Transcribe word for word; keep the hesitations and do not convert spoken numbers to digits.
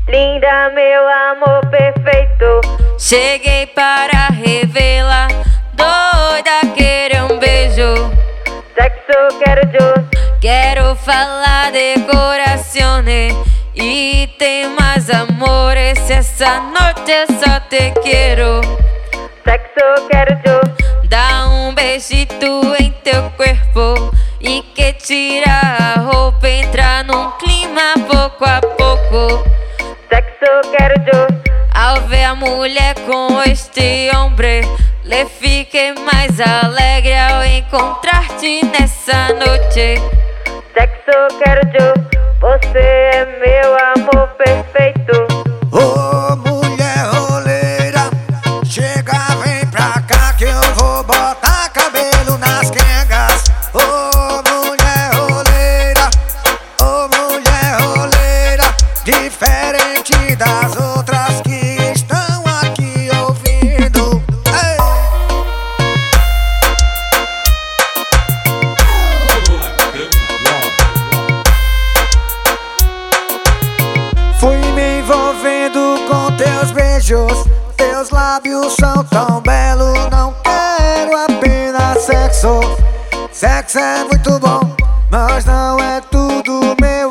Linda, meu amor perfeito. Cheguei para revelar, doida, querer um beijo. Sexo, quero yo. Quero falar de corazones y temas amores. Essa noche só te quero. Sexo, quero yo. Dá um beijito em teu corpo e que tira a roupa, entra num clima pouco a pouco. Sexo, quero yo. Ao ver a mulher com este homem, le fiquei mais alegre ao encontrar-te nessa noite. Sexo, quero yo. Você é meu amor perfeito. Ô mulher roleira, chega, vem pra cá que eu vou botar cabelo nas quengas. Ô mulher roleira, ô mulher roleira, diferente das outras que estão aqui ouvindo. Ei! Fui me envolvendo com teus beijos, teus lábios são tão belos. Não quero apenas sexo, sexo é muito bom, mas não é tudo, meu